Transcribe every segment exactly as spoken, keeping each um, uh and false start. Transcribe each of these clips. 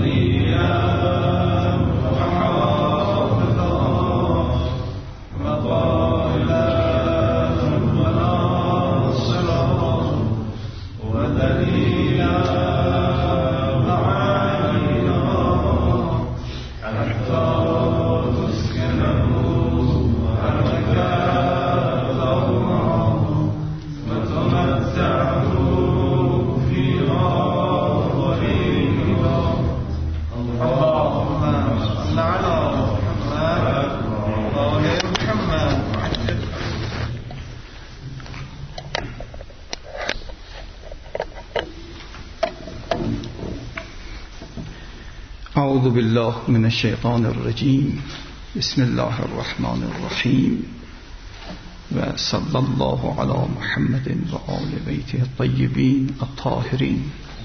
اعوذ بالله من الشیطان الرجیم. بسم الله الرحمن الرحیم و صلی الله علی محمد و آل بیته الطیبین الطاهرین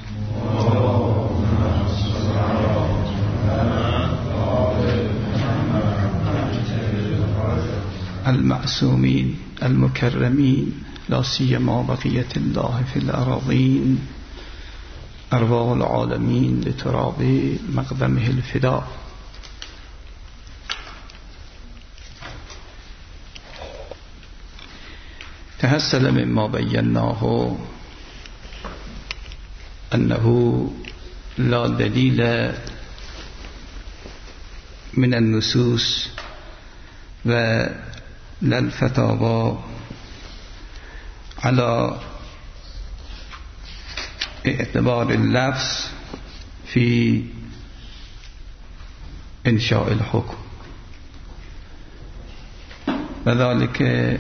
المعصومین المکرمین لا سیما بقیة الله فی الأراضین ارواح العالمین لتراب مقدمه الفدا. تحصل مما بیناه انه لا دلیل من النصوص و لا الفتاوى على اعتبار اللفظ في انشاء الحكم، وذلك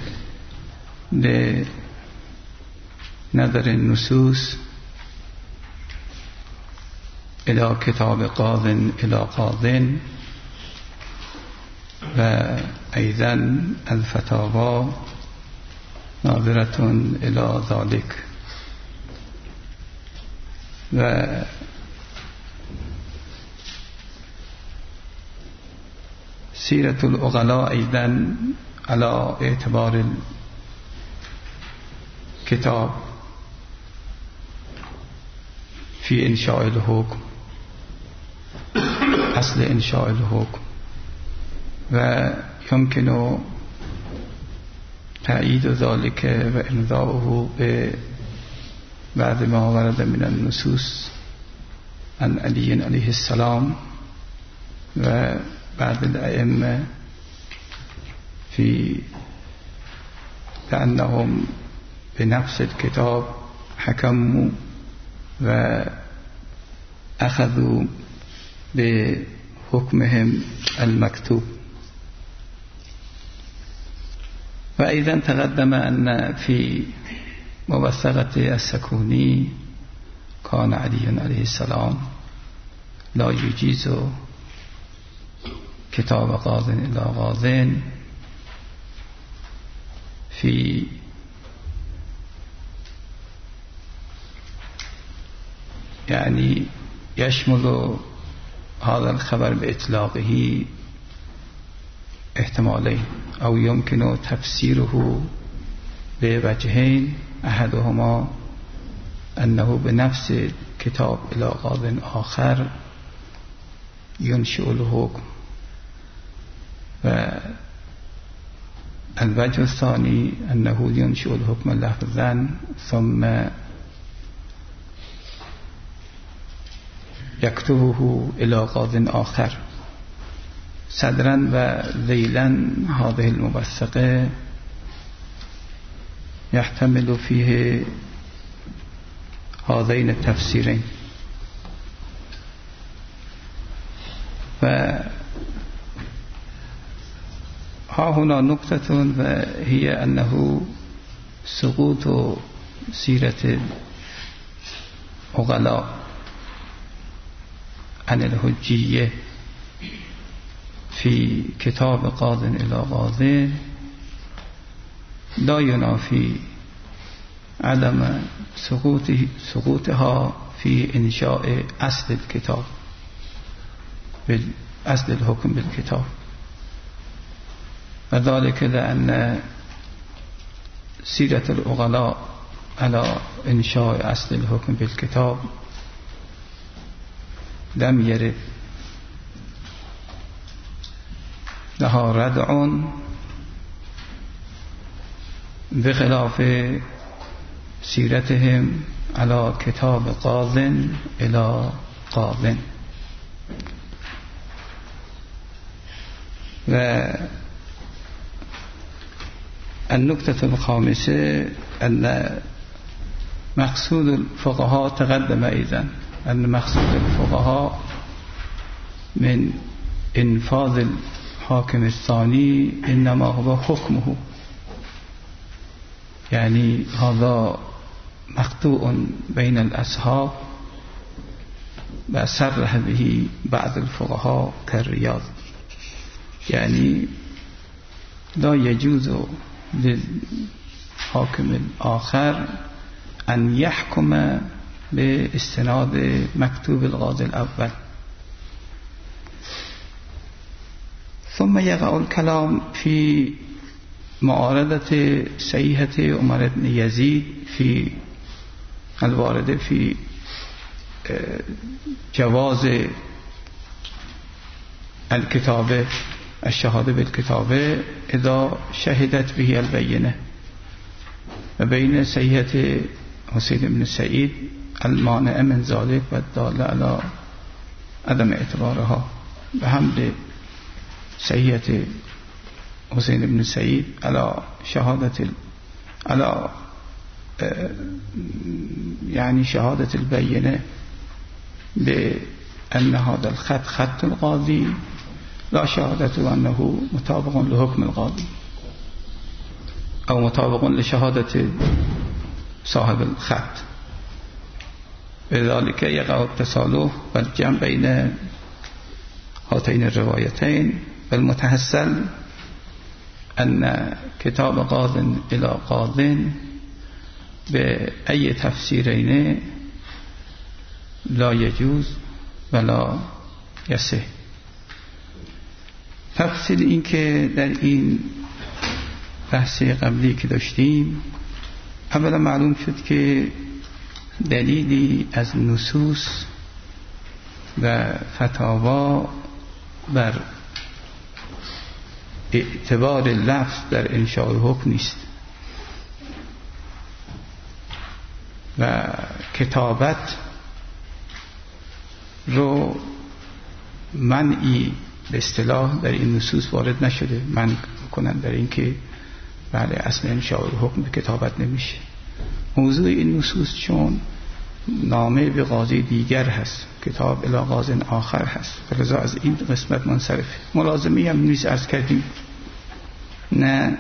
لنظر النصوص الى كتاب قاض الى قاض، وأيضا الفتاوى ناظرة الى ذلك. و سيرة العقلاء أيضا على اعتبار الكتاب في إنشاء الحكم، أصل إنشاء الحكم، ويمكن تأييد ذلك وإمضاؤه ب بعد ما ورد من النصوص عن علي عليه السلام وبعد الأئمة في بأنهم بنفس الكتاب حكموا وأخذوا بحكمهم المكتوب. وأيضا تقدم أن في موثقة السكوني كان علي عليه السلام لا يجيز كتاب قاض إلى قاض في يعني يشمل هذا الخبر بإطلاقه احتمالين، أو يمكن تفسيره بوجهين، أحدهما أنه بنفس كتاب إلى قاض آخر ينشئ الحكم، والوجه الثاني أنه ينشئ الحكم لفظا ثم يكتبه إلى قاض آخر. صدرا وذيلا هذه الموثقة يحتمل فيه هذين التفسيرين. وها هنا نقطة، وهي أنه سقوط سيرة العقلاء عن الحجية في كتاب قاض إلى قاض لا ينافي عدم سقوطها في إنشاء أصل الكتاب، أصل الحكم بالكتاب، وذلك لأن سيرة العقلاء على إنشاء أصل الحكم بالكتاب لم يرد لها ردع بخلاف سيرتهم على كتاب قاض إلى قاض. والنكتة الخامسة أن مقصود الفقهاء تقدم أيضا أن مقصود الفقهاء من إنفاذ الحاكم الثاني إنما هو حكمه، يعني هذا مقطوع بين الأصحاب وصرح به بعض الفقهاء كالرياض، يعني لا يجوز للحاكم الآخر أن يحكم باستناد مكتوب القاضي الأول. ثم يقع الكلام في معارضة صحيحة عمر بن يزيد في الوارد في جواز الكتابة الشهادة بالكتابة إذا شهدت به البينة، وبين صحيحة حسين بن سعيد المانع من ذلك والدال على عدم اعتبارها، بحمل صحيحة حسين بن سعيد على شهادة على يعني شهادة البينة بأن هذا الخط خط القاضي لا شهادة أنه مطابق لحكم القاضي أو مطابق لشهادة صاحب الخط. لذلك يقع التسالح والجمع بين هاتين الروايتين، والمتحصل أن كتاب قاض إلى قاض بأي تفسيرين لا يجوز ولا يصح. تفصیل این که در این بحث قبلی که داشتیم، اولا معلوم شد که دلیلی از نصوص و فتاوا بر اعتبار لفظ در انشاء حکم نیست و کتابت رو منعی به اصطلاح در این نصوص وارد نشده، من کنن در این که بله اصل انشاء حکم به کتابت نمیشه. موضوع این نصوص چون نامه به قاضی دیگر هست، کتاب الی قاض آخر هست، فلذا از این قسمت منصرف. ملازمی هم نیست، عرض کردیم نه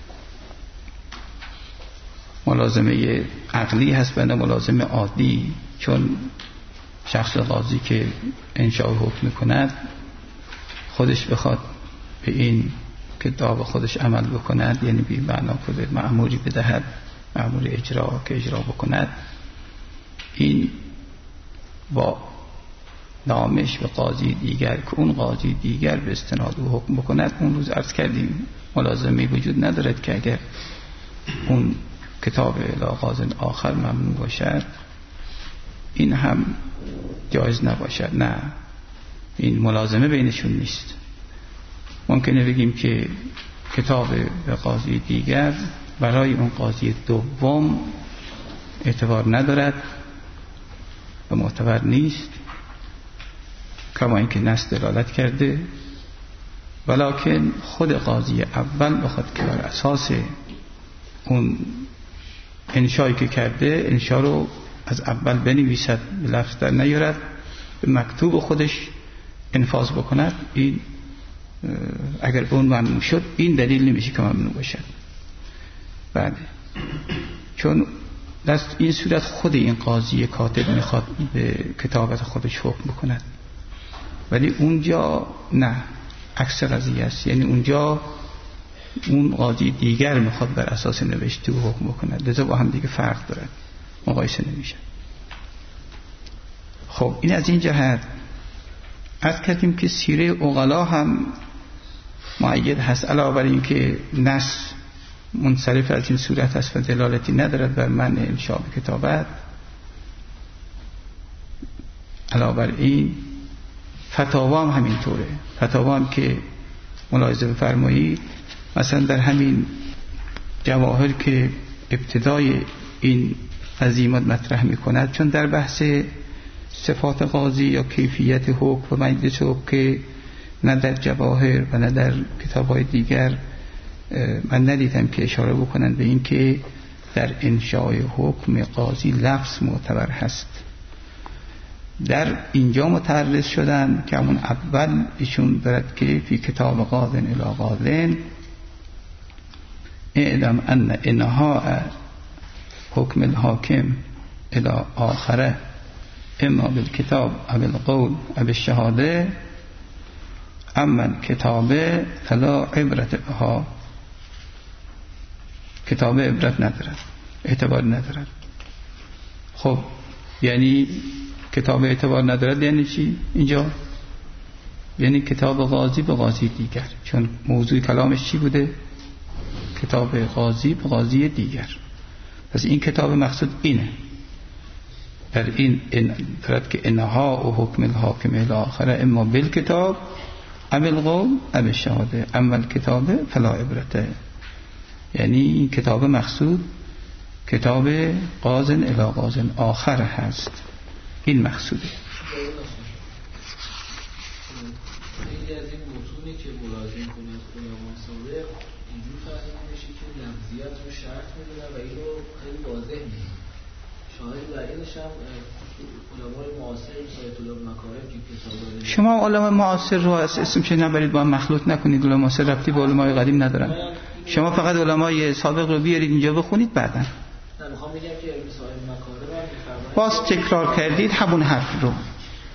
ملازمه عقلی هست و نه ملازمه عادی، چون شخص قاضی که انشاء حکم میکند خودش بخواد به این کتاب خودش عمل بکند، یعنی به معنا خود مأموری بدهد، مأمور اجرا که اجرا بکند، این با نامش به قاضی دیگر که اون قاضی دیگر به استناد و حکم بکند، اون روز عرض کردیم ملازمه وجود ندارد که اگر اون کتاب الی قاض آخر ممنوع باشد این هم جایز نباشد. نه، این ملازمه بینشون نیست. ممکنه بگیم که کتاب به قاضی دیگر برای اون قاضی دوم اعتبار ندارد و معتبر نیست، کما اینکه نص دلالت کرده، ولکن خود قاضی اول بخواد که بر اساس اون انشایی که کرده انشا رو از اول بنویسد، به لفظ در نیارد، به مکتوب خودش انفاذ بکند، این اگر اون ممنوع شد این دلیل نمیشه که ممنوع باشد. بله، چون در این صورت خود این قاضی کاتب میخواد به کتابت خودش حکم بکند، ولی اونجا نه، عکس قضیه است، یعنی اونجا اون قاضی دیگر میخواد بر اساس نوشته و حکم بکند، لذا با هم دیگه فرق دارد، مقایسه نمیشه. خب این از این جهت. عرض کردیم که سیره عقلا هم مؤید هست، علاوه بر این که نص منصرف از این صورت است و دلالتی ندارد بر منع انشاء به کتابت، علاوه بر این فتاوا هم همینطوره. فتاوا هم که ملاحظه بفرمایید مثلا در همین جواهر که ابتدای این عزیمات مطرح میکند، چون در بحث صفات قاضی یا کیفیت حکم و مجلس حکم که نه در جواهر و نه در کتاب‌های دیگر من ندیدم که اشاره بکنن به این که در انشاء حکم قاضی لفظ معتبر هست. در اینجا متعرض شدن که همون اول ایشون دارد که فی کتاب قاضن الی قاضن اعلم ان انها حکم الحاکم الی آخره اما بالکتاب او بالقول او بالشهاده اما کتابه فلا عبرت بها. کتاب عبرت ندارد، اعتبار ندارد. خب یعنی کتاب اعتبار ندارد یعنی چی اینجا؟ یعنی کتاب قاضی به قاضی دیگر، چون موضوع کلامش چی بوده؟ کتاب قاضی به قاضی دیگر. پس این کتاب مقصود اینه. در این فرد که انها و حکم الحاکم الی آخره اما بالکتاب او بالقول او بالشهاده اما الکتاب فلا عبرته. یعنی این کتاب مقصود کتاب قاضن الی قاضن آخر هست. این مقصوده. خیلی از این متونی که ملازم کنید علما سابق اینجور فهمیده میشه که لفظیت رو شرط میدونن و این رو خیلی واضح میدونن. شاید بر اینش هم علمای معاصر مثل طلاب مکارم که کتابا شما علما معاصر رو از اسمش نبرید، با هم مخلوط نکنید. علما معاصر ربطی به علمای قدیم ندارن. شما فقط علمای سابق رو بیارید اینجا بخونید بعداً. نه میخوام بگم که صاحب مکارم باز تکرار کردید همون حرف رو.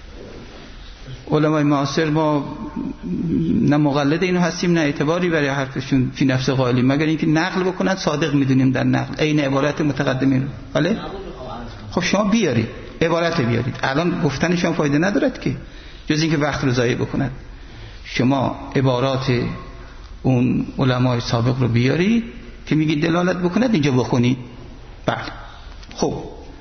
علمای معاصر ما نه مقلد اینو هستیم نه اعتباری برای حرفشون فی نفس قائلیم، مگر اینکه نقل بکنن صادق میدونیم در نقل عین عبارت متقدمین. بله خب شما بیارید عبارت بیارید. الان گفتن شما فایده ندارد که جز اینکه وقت رو ضایع بکنند. شما عبارات اون علمای سابق رو بیارید که میگید دلالت بکند اینجا بخونید. بله خب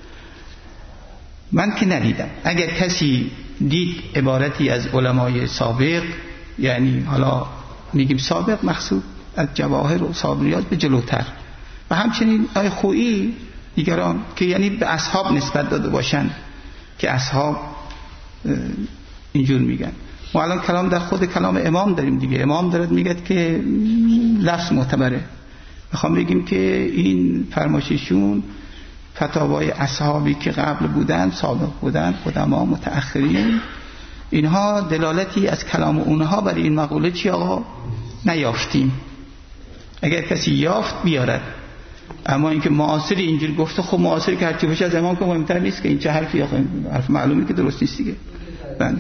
من که ندیدم. اگر کسی دید عبارتی از علمای سابق، یعنی حالا میگیم سابق مقصود از جواهر و صابریات به جلوتر و همچنین آی خویی دیگران که یعنی به اصحاب نسبت داده باشن که اصحاب اینجور میگن. ما الان کلام در خود کلام امام داریم دیگه. امام دارد میگه که لفظ معتبره. میخوام بگیم که این فرمایششون فتاوای اصحابی که قبل بودن، سابق بودن، قدما متأخرین، اینها دلالتی از کلام اونها برای این مقوله چی آقا نیافتیم. اگر کسی یافت بیارد. اما اینکه معاصری اینجور گفته، خب معاصری که هرچی باشه از امام که مهمتر نیست که این چه حرفی آقا، حرف معلومی که درست نیست دیگه. بله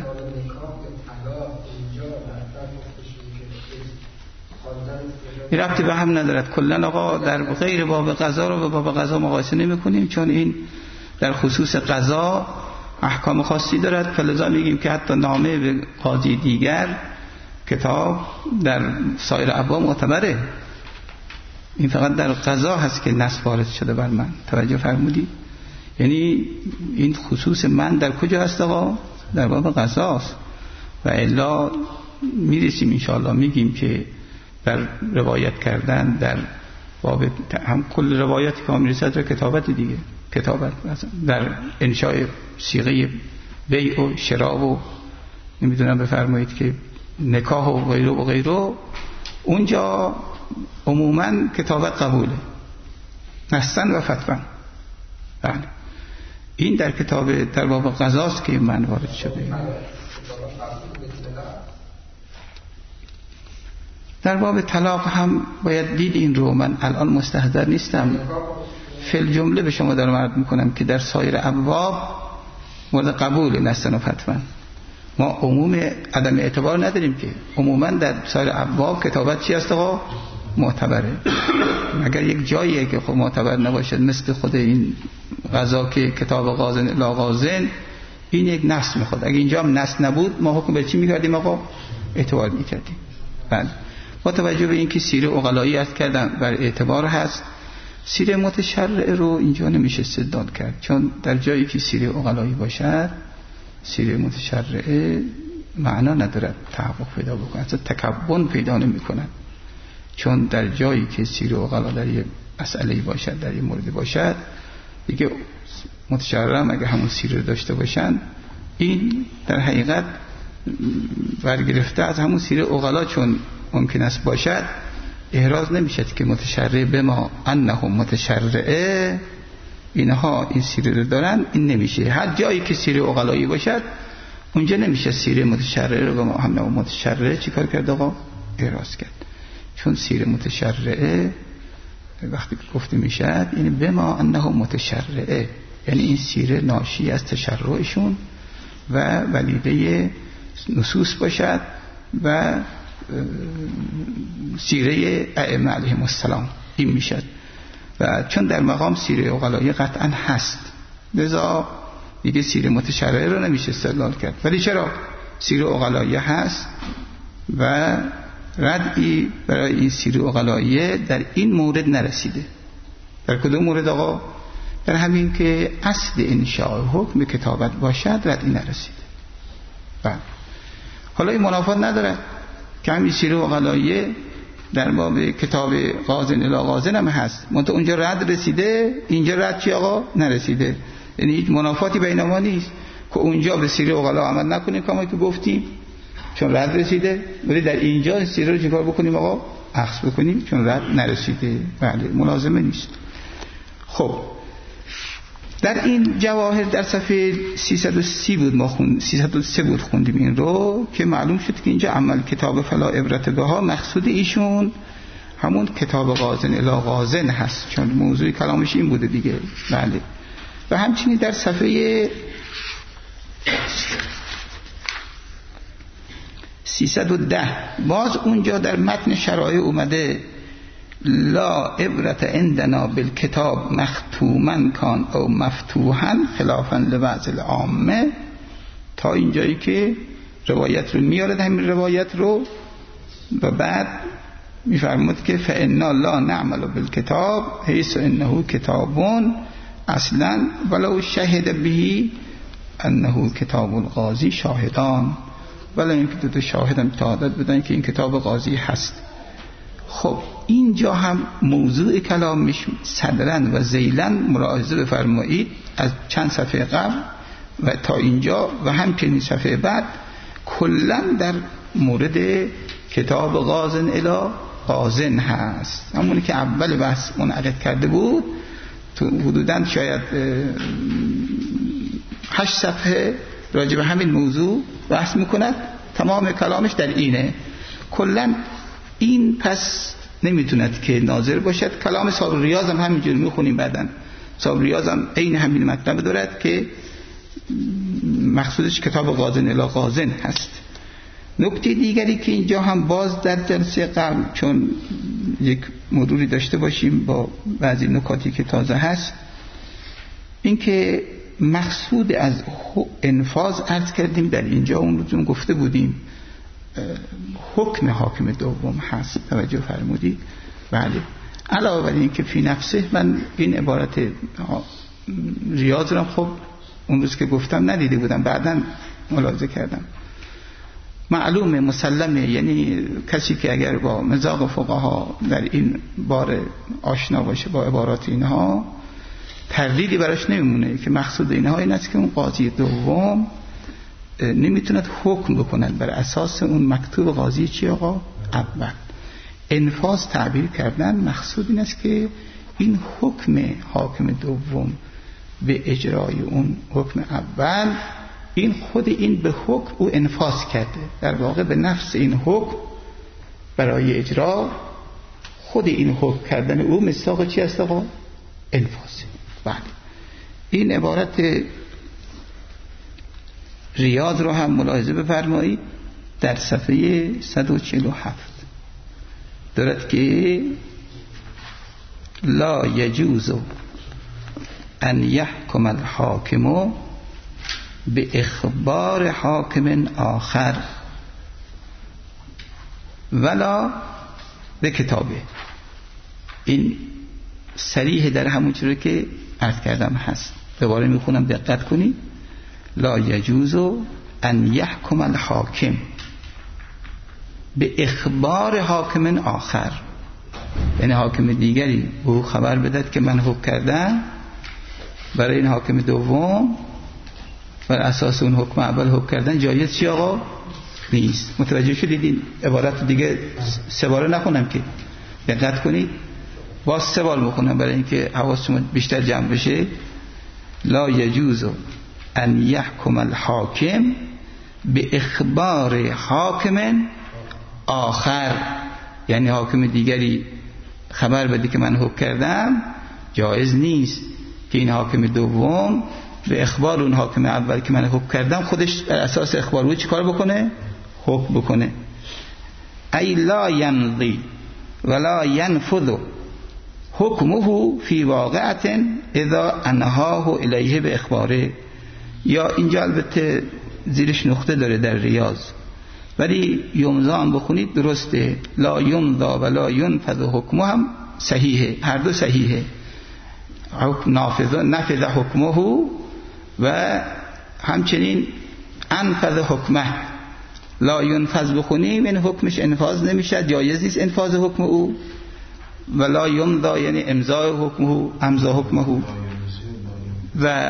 این ربطی به هم ندارد. کلا آقا در غیر باب قضا رو به باب قضا مقایسه نمی کنیم، چون این در خصوص قضا احکام خاصی دارد. فلذا میگیم که حتی نامه به قاضی دیگر کتاب در سایر ابواب معتبره. این فقط در قضا هست که نص وارد شده بر من. توجه فرمودی؟ یعنی این خصوص من در کجا هست آقا؟ در باب قضاست. و الا میرسیم انشاءالله میگیم که در روایت کردن در باب هم کل روایتی که میرسد را کتابت دیگه، کتابت در انشاء صیغه بیع و شراء و نمیدونم بفرمایید که نکاح و غیره و غیره، اونجا عموما کتابت قبوله نصاً و فتواً. بله این در کتاب در باب قضاست که من وارد شده. در باب طلاق هم باید دید این رو. من الان مستحضر نیستم، فل جمله به شما دارم عرض میکنم که در سایر ابواب مورد قبول نصاً و فتواً. ما عموم عدم اعتبار نداریم که عموما در سایر ابواب کتابت چی هست آقا؟ معتبره. اگر یک جاییه که خب معتبر نباشد مثل خود این قضا که کتاب قاضن الی قاضن، این یک نص میخواد. اگر اینجا هم نص نبود ما حکم به چی میکردیم آقا؟ اعتبار میکردیم. بله با توجه به اینکه سیره عقلایی است کردن بر اعتبار هست، سیره متشرع رو اینجا نمیشه استدلال کرد، چون در جایی که سیره عقلایی باشد سیره متشرعه معنا ندارد تحقق پیدا بکنه، اصلا تکون پیدا نمی کنن. چون در جایی که سیر و اقلا در یه مسئله باشد، در یه موردی باشد، دیگه متشرم اگر همون سیر رو داشته باشن، این در حقیقت برگرفته از همون سیر اقلا چون ممکن است باشد، احراز نمیشد که متشرع به ما انهم متشرعه، اینها این سیر رو دارن، این نمیشه. هر جایی که سیر اقلایی باشد اونجا نمیشه سیر متشرعه رو به ما انهم متشرعه چی کار کرد آقا؟ احراز کرد. چون سیر متشرعه وقتی گفته میشد این به ما انهم متشرعه، یعنی این سیر ناشی از تشرعشون و ولیده نصوص باشد و سیره ائمه علیهم السلام این میشد. و چون در مقام سیره اقلایی قطعا هست، لذا دیگه سیره متشرعه رو نمیشه استدلال کرد. ولی چرا سیره اقلایی هست و ردی برای این سیره اقلایی در این مورد نرسیده؟ در کدوم مورد آقا؟ در همین که اصل انشاء حکم کتابت باشد ردی نرسیده. و حالا این منافات نداره که همین سیره اقلایی در باب کتاب غازن الی غازن هم هست، منتها اونجا رد رسیده، اینجا رد چی آقا؟ نرسیده. یعنی هیچ منافاتی بین ما نیست که اونجا به سیره اقلا عمل نکنیم کما که گفتیم چون رد رسیده، ولی در اینجا سیره رو چیکار بکنیم آقا؟ اخذ بکنیم چون رد نرسیده. بله ملازمه نیست. خب در این جواهر در صفحه سیصد و سی بود ما خوند سیصد و سه بود خوندیم این رو که معلوم شد که اینجا عمل کتاب فلا عبرت بها مقصود ایشون همون کتاب غازن الی غازن هست، چون موضوع کلامش این بوده دیگه. بله. و همچنین در صفحه سیصد و ده باز اونجا در متن شرایع اومده لا عبرت عندنا بالکتاب مختوما کان او مفتوحا خلافا لبعض العامه، تا اینجایی که روایت رو میارد همین روایت رو و بعد میفرمود که فانا لا نعمل بالکتاب حیث انه کتابون اصلا ولو شهد به انه کتاب القاضی شاهدان، ولی این که دو تا شاهد هم شهادت بدن که این کتاب قاضی هست. خب اینجا هم موضوع کلامش صدرن و ذیلن ملاحظه بفرمایید از چند صفحه قبل و تا اینجا و همچنین صفحه بعد کلا در مورد کتاب غازن الی غازن هست، همونی که اول بحث منعقد کرده بود. تو حدوداً شاید هشت صفحه راجع به همین موضوع بحث میکند، تمام کلامش در اینه. کلا این پس نمیتوند که ناظر باشد. کلام صاحب ریاض هم همینجور میخونیم بعدن، صاحب ریاض هم عین همین مطلب دارد که مقصودش کتاب غازن الی غازن هست. نکته دیگری که اینجا هم باز در جلسه قبل چون یک مروری داشته باشیم با بعضی نکاتی که تازه هست، این که مقصود از انفاذ عرض کردیم در اینجا اون روزون گفته بودیم حکم حاکم دوم هست، توجه فرمودید؟ بله. علاوه بر این که فی نفسه، من این عبارت ریاض رو خب اون روز که گفتم ندیده بودم، بعداً ملاحظه کردم. معلومه مسلمه، یعنی کسی که اگر با مذاق فقها در این بار آشنا باشه با عبارات اینها تردیدی براش نمیمونه که مقصود اینها این است که اون قاضی دوم نمیتوند حکم بکند بر اساس اون مکتوب قاضی چی آقا؟ اول. انفاذ تعبیر کردن مقصود این است که این حکم حاکم دوم به اجرای اون حکم اول، این خود این به حکم او انفاذ کرده، در واقع به نفس این حکم برای اجرا خود این حکم کردن او مصداق چی است آقا؟ انفاذ. بله. این عبارت ریاض رو هم ملاحظه بفرمایید در صفحه صد و چهل و هفت دارد که لا یجوز ان یحکم الحاکم به اخبار حاکم آخر ولا به کتابه. این صریح در همون چیزی که عرض کردم هست. دوباره میخونم دقت کنید. لا یجوز ان یحکم الحاکم به اخبار حاکم آخر، یعنی حاکم دیگری او خبر بدهد که من حکم کردم، برای این حاکم دوم بر اساس اون حکم اول حکم کردن جایز چی آقا؟ نیست. متوجه شدید؟ این عبارت دیگه سه باره نخونم که دقت کنید، باز سه بار میخونم برای اینکه حواستون بیشتر جمع بشه. لا یجوز ان یحکم الحاکم به اخبار حاکم آخر، یعنی حاکم دیگری خبر بده که من حکم کردم، جایز نیست که این حاکم دوم به اخبار اون حاکم اول که من حکم کردم خودش بر اساس اخبار او چی کار بکنه؟ حکم بکنه. ای لا ینضی ولا ینفذ حکمه فی واقعت اذا انهاه الیه به اخباره. یا اینجا البته زیرش نقطه داره در ریاض، ولی یمضا هم بخونید درسته، لا یمضا ولا ینفذ حکمه هم صحیحه، هر دو صحیحه. نافذ نفذ حکمه و همچنین انفذ حکمه. لا ینفذ بخونیم این حکمش انفاذ نمیشه، جایز نیست انفاذ حکم او. ولا یمضا یعنی امضای حکمه، امضا حکمه، و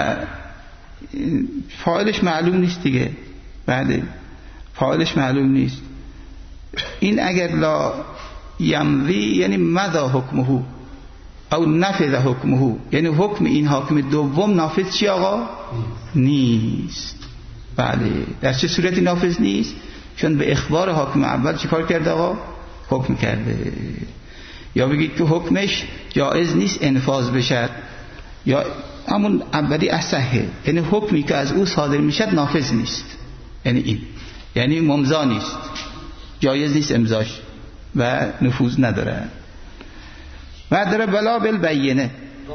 فاعلش معلوم نیست دیگه. بعد فاعلش معلوم نیست. این اگر لا یمضی یعنی مضا حکمه او نفذ حکمه، یعنی حکم این حاکم دوم نافذ چی آقا؟ نیست. بله. در چه صورتی نافذ نیست؟ چون به اخبار حاکم اول چی کار کرده آقا؟ حکم کرده. یا بگید که حکمش جایز نیست انفاذ بشه، یا همون اولی اصحه، یعنی حکمی که از او صادر میشد نافذ نیست، یعنی این یعنی ممضا نیست، جایز نیست امضاش و نفوذ نداره. بعد داره بلا بالبینه.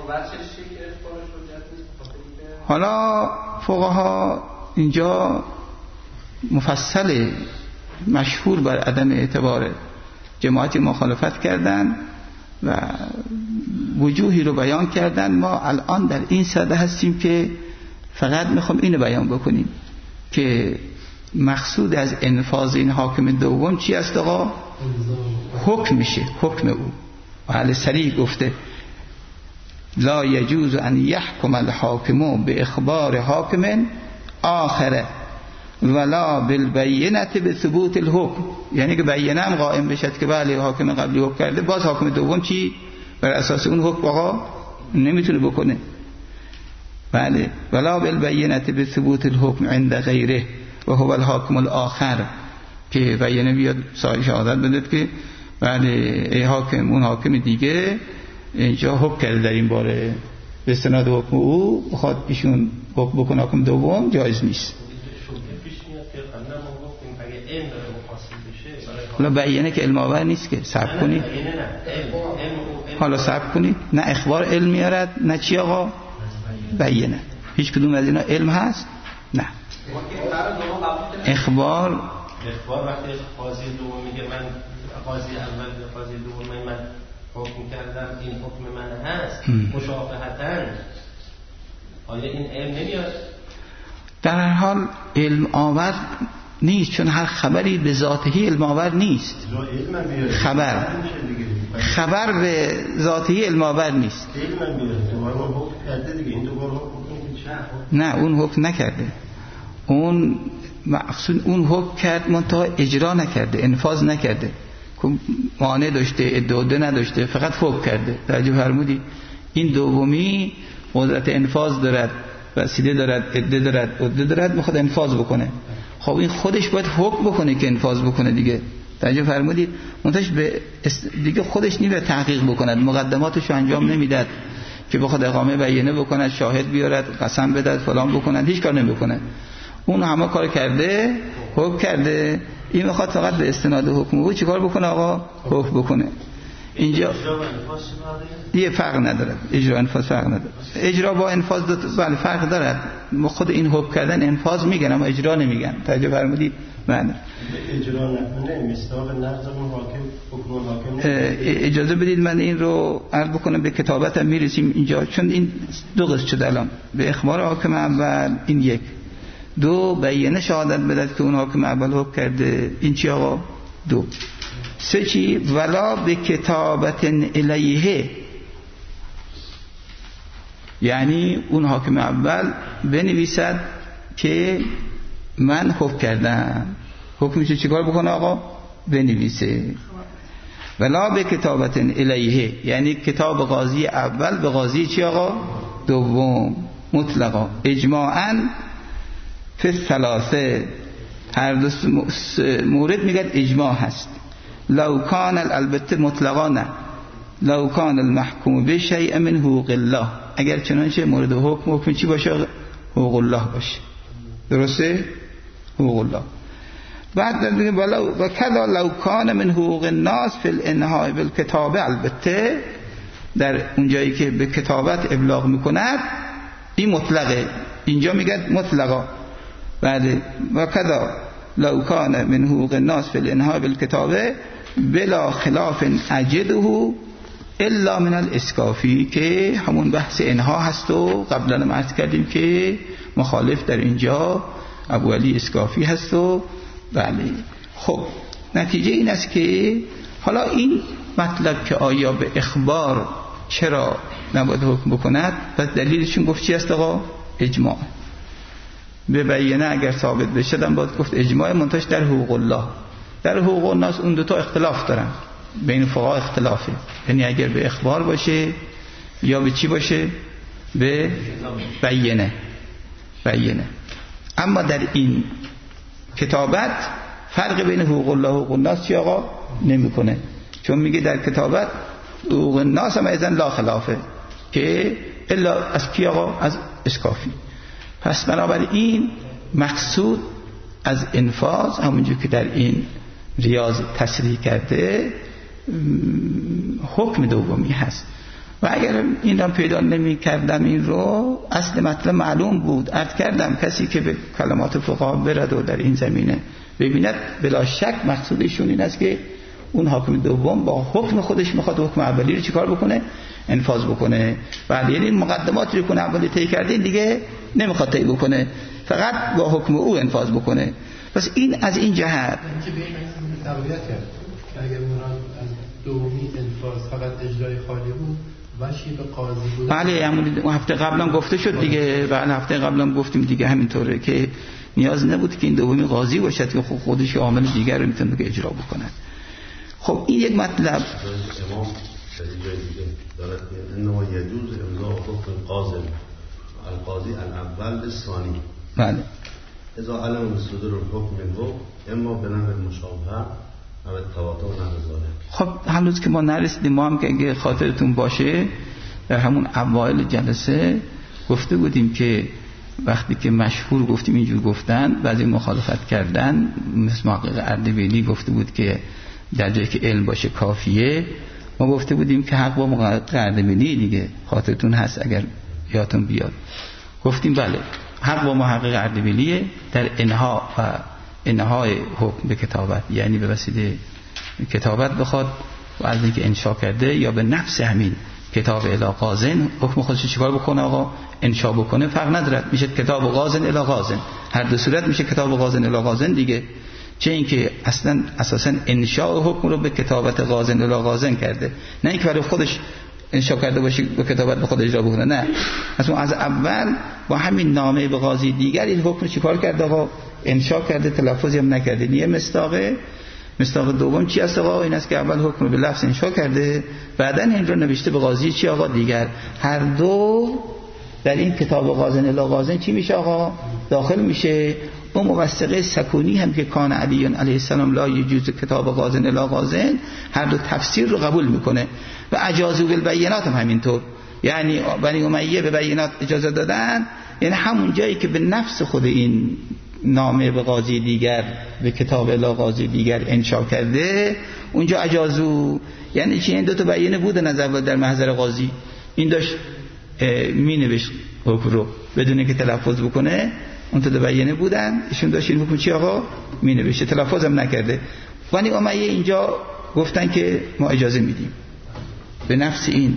حالا فقها اینجا مفصل مشهور بر عدم اعتبار جماعتی مخالفت کردن و وجوهی رو بیان کردن. ما الان در این صده هستیم که فقط میخوام اینو بیان بکنیم که مقصود از انفاذ این حاکم دوم چی است آقا؟ حکم میشه، حکم او. و اهل صریح گفته لا یجوز ان یحکم الحاکم به اخبار حاکم آخره ولا بالبینه به ثبوت الحکم، یعنی که بینه هم قائم بشد که بله حاکم قبلی حکم کرده، باز حاکم دوم چی بر اساس اون حکم آقا نمیتونه بکنه. بله. ولا بالبینه به ثبوت الحکم عند غیره و هو الحاکم الاخر، که بینه بیاد صاحب شهادت بده که بله ای حاکم، اون حاکم دیگه اینجا حکم کرده در این باره، به استناد حکم او بخواد ایشون حکم بکنه حاکم دوم، جایز نیست. حالا بیانه که علم آور نیست که صبر کنید، حالا صبر کنید. نه اخبار علم میارد نه چی آقا بیانه، هیچ کدوم از اینا علم هست؟ نه. اخبار اخبار وقتی قاضی دوم میگه من قاضی اول یا قاضی دوم من حکم کردم این حکم من هست مشابهتاً، آیا این علم نمیاد؟ در هر حال علم آور نیست، چون هر خبری به ذاته علم آور نیست. خبر خبر به ذاته علم آور نیست. نه اون حکم نکرده، اون مقصود اون حکم کرد منتها اجرا نکرده، انفاذ نکرده، مانع داشته، ادعا نداشته، فقط حکم کرده. توجه فرمودید؟ این دومی قدرت انفاذ دارد، وسیله دارد، ادعا دارد، ادعا دارد، میخواد انفاذ بکنه. خب این خودش باید حکم بکنه که انفاذ بکنه دیگه. توجه فرمودید؟ منتش به دیگه خودش نمیره تحقیق بکند، مقدماتش رو انجام نمیداد که بخواد اقامه بیانه بکند، شاهد بیارد، قسم بدهد، فلان بکند، هیچ کار نمیکنه. اون همه کار کرده، حکم کرده، این میخواد فقط به استناد حکم او چیکار بکنه آقا؟ حکم بکنه. اینجا یه فرق نداره، اجرا انفاذ فرق نداره. اجرا با انفاذ دو بله فرق داره. خود این حکم کردن انفاذ میگن اما اجرا نمیگن. توجه فرمودید؟ بله. اجرا نکنه مستاق نقض اون حاکم حکم حاکم. اجازه بدید من این رو عرض بکنم، به کتابتم میرسیم اینجا، چون این دو قسمت شده الان. به اخبار حاکم اول این یک، دو بیانه شهادت بدهد که اون حاکم اول حکم کرده. این چی آقا؟ دو. سه چی؟ ولا به کتابت الیه، یعنی اون حاکم اول بنویسد که من حکم کردم. حکمشو چیکار بکنه آقا؟ بنویسه. ولا به کتابت الیه، یعنی کتاب قاضی اول به قاضی چی آقا؟ دوم. مطلقا اجماعاً فی الثلاثه، هر دو مورد میگن اجماع هست. لو کان، البته مطلقا نه، لو کان المحکوم به شیء من حقوق الله، اگر چنانچه مورد حکم حکم چی باشه؟ حقوق الله باشه. درسته؟ حقوق الله. بعد میگه ولو و کذا لو کان من حقوق الناس فی الانهاء بالکتابه، البته در اونجایی که به کتابت ابلاغ میکند این مطلقه، اینجا میگه مطلقا. بعد و کذا لو کان من حقوق الناس فی الانهاء بالکتابه بلا خلاف اجده الا من الاسکافی، که همون بحث انها هست و قبلا ما عرض کردیم که مخالف در اینجا ابو علی اسکافی هست. و بله خب نتیجه این است که حالا این مطلب که آیا به اخبار چرا نباید حکم بکند، پس دلیلشون گفت چی است آقا؟ اجماع. به بیانه اگر ثابت بشه دم باید گفت اجماع، منتش در حقوق الله. در حقوق الناس اون دوتا اختلاف دارن، بین فقها اختلافه، یعنی اگر به اخبار باشه یا به چی باشه؟ به بیانه. بیانه. اما در این کتابت فرق بین حقوق الله و حقوق الناس چی آقا؟ نمیکنه، چون میگه در کتابت حقوق الناس هم ایزن لا خلافه، که الا از کی آقا؟ از اسکافی. پس بنابراین مقصود از انفاذ همونجور که در این ریاض تصریح کرده حکم دومی هست. و اگر این را پیدا نمی کردم این رو اصل مطلب معلوم بود، عرض کردم کسی که به کلمات فقها برد و در این زمینه ببیند بلا شک مقصودشون این است که اون حاکم دوم با حکم خودش میخواد حکم اولی رو چیکار بکنه؟ انفاذ بکنه. بعد یعنی مقدماتی رو کنه اولی طی کرده دیگه نمیخواد طی بکنه، فقط با حکم او انفاذ بکنه. پس این از این جهت که به این تقویت کرد اگر مراد از دومی انفاذ فقط اجرای خالی بود وشی به قاضی بود. بله همون هفته قبلا گفته شد دیگه، بله هفته قبلا گفتیم دیگه همینطوره که نیاز نبود که این دومی قاضی باشد که خودش عامل دیگر رو میتونه که اجرا بکنه. خب این یک مطلب. امام شریعه دیگه دارد که انما یجوز امضاء حکم قاضی القاضی الاول بالثانی. بله. اذا علم مصدر الحكم منه اما بنحو المشابهه او التواتر و نحو ذلك. خب هنوز که ما نرسیدیم، ما هم که اگه خاطرتون باشه در همون اوایل جلسه گفته بودیم که وقتی که مشهور گفتیم اینجور گفتن، بعضی مخالفت کردن، مثل محقق اردبیلی گفته بود که در جایی که علم باشه کافیه. ما گفته بودیم که حق با محقق اردبیلی دیگه، خاطرتون هست اگر یادتون بیاد، گفتیم بله حق با محقق اردبیلیه در انها و انهای حکم به کتابت، یعنی به وسیله کتابت بخواد و از اینکه انشا کرده یا به نفس همین کتاب الی قاضن حکم خودش چیکار بکنه آقا؟ انشا بکنه، فرق نداره، میشه کتاب قاضن الی قاضن، هر دو صورت میشه کتاب قاضن الی قاضن دیگه. چه اینکه اصلا اساسا انشاء حکم رو به کتابت قاضن الی قاضن کرده، نه اینکه برای خودش انشا کرده باشه به کتابت به خود اجرا بکنه، نه، اصلا از اول با همین نامه به قاضی دیگر این حکم رو چیکار کرده آقا؟ انشا کرده، تلفظی هم نکرده. یه مصداقه. مصداق دوم چی است آقا؟ این است که اول حکم رو به لفظ انشا کرده، بعدن این رو نوشته به قاضی چی آقا؟ دیگر. هر دو در این کتاب قاضن الی قاضن چی میشه آقا؟ داخل میشه. اون موثقه سکونی هم که کان علی علیه السلام لا یجوز کتاب قاضن الی قاضن، هر دو تفسیر رو قبول میکنه. و اجازه بالبینات هم همینطور، یعنی بنی امیه به بینات اجازه دادن، یعنی همون جایی که به نفس خود این نامه به قاضی دیگر به کتاب الی قاضی دیگر انشا کرده اونجا اجازو، یعنی چی؟ این دو تا بیانه بودن از اول در محضر قاضی، این داشت می نوشت حکم رو بدون اینکه تلفظ بکنه، اون تا دو بیانه بودن، ایشون داشت این حکم چی آقا؟ می نوشته، تلفظ هم نکرده. بنی امیه اینجا گفتن که ما اجازه میدیم به نفس این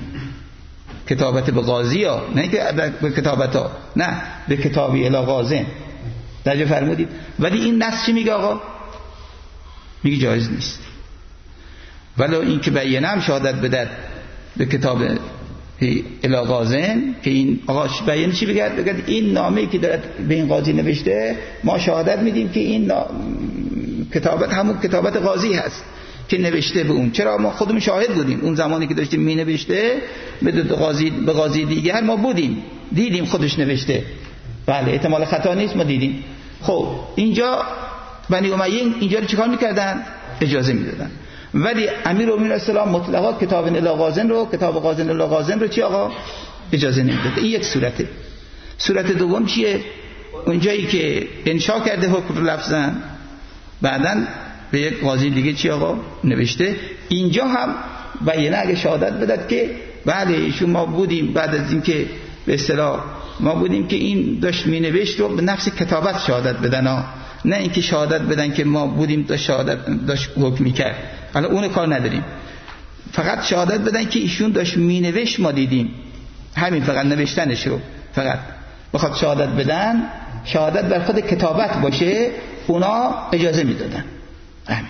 کتابت به قاضی ها، نه که به کتابت ها، نه به کتابی الی قاضی، درجه فرمودید. ولی این نص چی میگه آقا؟ میگه جایز نیست. ولو این که بیانه هم شهادت بدد به کتاب الاغازن که این آقا بیانه چی بگرد؟ بگرد این نامه‌ای که دارد به این قاضی نوشته ما شهادت میدیم که این کتابت همون کتابت قاضی هست که نوشته به اون. چرا؟ ما خودمون شاهد بودیم اون زمانی که داشتیم می نوشته به قاضی به قاضی دیگر ما بودیم، دیدیم خودش نوشته. بله احتمال خطا نیست، ما دیدیم. خب اینجا بنی امیه اینجا رو چیکار میکردن؟ اجازه میدادن. ولی امیرالمومنین السلام مطلقا کتاب الاغازن رو کتاب غازن الاغازن رو چی آقا؟ اجازه نمیداد. این یک صورته. صورت دوم چیه؟ اونجایی که انشا کرده حکم رو لفظاً بعداً به یک قاضی دیگه چی آقا؟ نوشته. اینجا هم بیانه اگه شهادت بدد که بله ایشون ما بودیم بعد از اینکه به اصطلاح ما بودیم که این داشت می نوشت رو به نفس کتابت شهادت بدن ها. نه اینکه شهادت بدن که ما بودیم داشت شهادت داشت حکم میکرد. حالا اون کار نداریم، فقط شهادت بدن که ایشون داشت می نوشت ما دیدیم، همین فقط نوشتنش رو فقط بخواد شهادت بدن، شهادت بر خود کتابت باشه اونا اجازه میدادن. همین.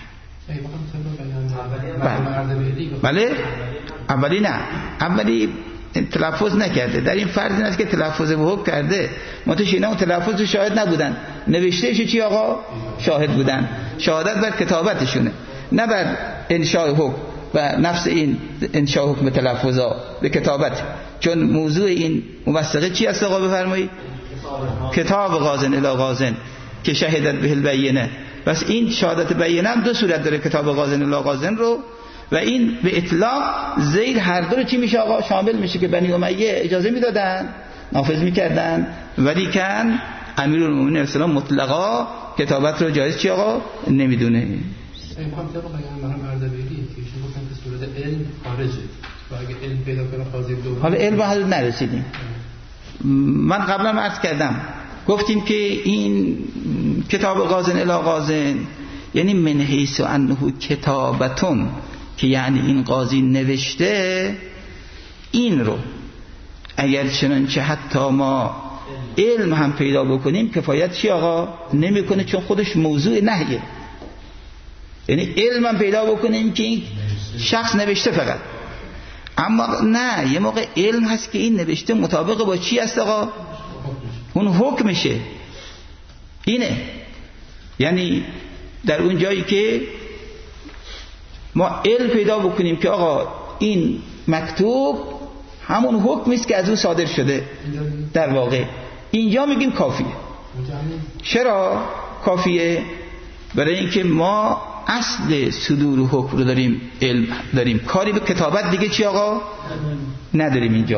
بله اولی نه، اولی تلفظ نکرده، در این فرض این است که تلفظ به حکم کرده، منتها اینا اون تلفظ شاهد نبودن، نوشتهش چی آقا؟ شاهد بودن. شهادت بر کتابتشونه نه بر انشاء حکم و نفس این انشاء حکم تلفظا به کتابت. چون موضوع این موثقه چی است آقا بفرمایید؟ کتاب غازن الی غازن که شهادت به البینه. بس این شهادت بیانه هم دو صورت داره، کتاب غازن الی غازن رو و این به اطلاق زیر هر دو رو چی میشه آقا؟ شامل میشه که بنی امیه اجازه میدادن نافذ میکردن، ولی کن امیرالمومنین السلام مطلقا کتابت رو جایز چی آقا؟ نمیدونه. این منطقه بیان مرحوم اردبیلی که ایشون گفتن که صورت علم خارجه و اگه علم پیدا کنه قاضی دوم. حالا علم حالا نرسیدیم. من قبلا عرض کردم گفتیم که این کتاب غازن الی غازن یعنی من حیث انه کتابتون که یعنی این قاضی نوشته، این رو اگر چنانچه حتی ما علم هم پیدا بکنیم کفایت چی آقا؟ نمیکنه، چون خودش موضوع نهیه. یعنی علم هم پیدا بکنیم که این شخص نوشته فقط، اما نه یه موقع علم هست که این نوشته مطابق با چی است آقا؟ اون حکمشه. اینه یعنی در اون جایی که ما علم پیدا بکنیم که آقا این مکتوب همون حکمی است که از او صادر شده، در واقع اینجا میگیم کافیه. چرا کافیه؟ برای اینکه ما اصل صدور حکم رو داریم، علم داریم، کاری به کتابت دیگه چی آقا نداریم. اینجا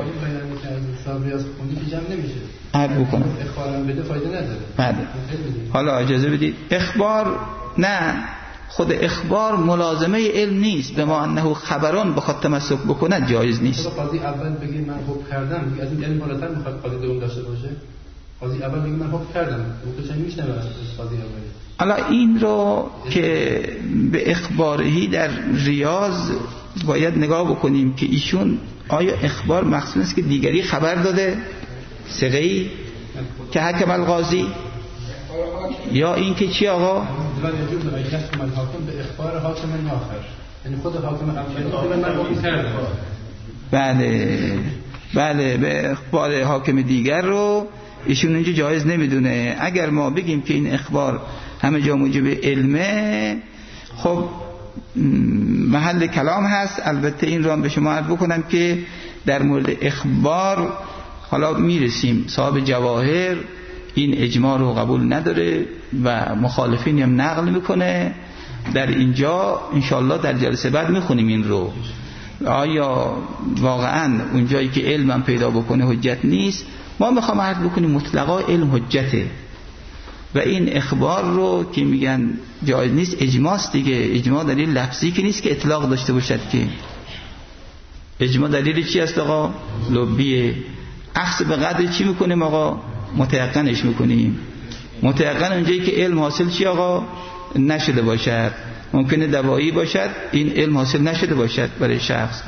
عرض بکنم اخبارم بده فایده نداره. بله حالا اجازه بدید. اخبار نه، خود اخبار ملازمه علم نیست، به ما انه خبران بخواد تمسک بکنه جایز نیست. قاضی اول بگه من حکم کردم، از این علم بالاتر میخواد قاضی دوم داشته باشه. قاضی اول بگه من حکم کردم، تو چه میشنوه از قاضی اولی؟ حالا این رو که به اخبارهی در ریاض باید نگاه بکنیم که ایشون آیا اخبار مقصود است که دیگری خبر داده ثقه‌ای که حکم القاضی، یا این که چی آقا؟ به اخبار حاکم آخر، یعنی خود حاکم اولی من حکم کردم. بله بله به اخبار حاکم دیگر رو ایشون اینجا جایز نمیدونه. اگر ما بگیم که این اخبار همه جا موجب علمه، خب محل کلام هست. البته این رو هم به شما عرض بکنم که در مورد اخبار حالا میرسیم، صاحب جواهر این اجماع رو قبول نداره و مخالفین هم نقل میکنه. در اینجا انشالله در جلسه بعد میخونیم این رو، آیا واقعا اونجایی که علم هم پیدا بکنه حجت نیست. ما میخوام عرض بکنیم مطلقا علم حجته و این اخبار رو که میگن جایز نیست اجماعست دیگه. اجماع دلیل لفظی که نیست که اطلاق داشته باشد، که اجماع دلیل چی است آقا؟ لبیه. اخذ به قدر چی میکنیم آقا؟ متیقنش میکنیم. متیقن اونجایی که علم حاصل چی آقا؟ نشده باشد. ممکنه دوایی باشد این علم حاصل نشده باشد برای شخص،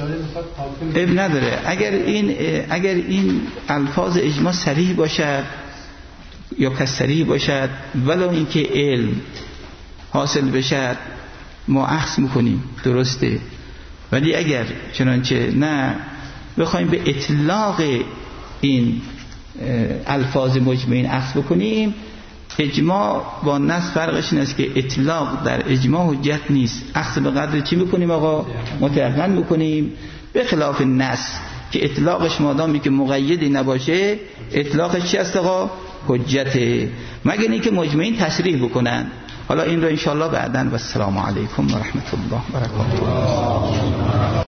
اب نداره. اگر این اگر این الفاظ اجماع صریح باشد یا کسری باشد ولو اینکه علم حاصل بشد ما اخذ میکنیم، درسته. ولی اگر چنانچه نه بخوایم به اطلاق این الفاظ مجمعین اخذ بکنیم، اجماع با نص فرقش این است که اطلاق در اجماع حجت نیست. اخذ به قدر چی میکنیم آقا؟ متيقن میکنیم، به خلاف نص که اطلاقش مادامی که مقیدی نباشه اطلاقش چی است آقا؟ حجته، مگر اینکه مجمعین تصریح بکنن. حالا این رو انشاءالله بعداً. و السلام علیکم و رحمت الله و برکاته.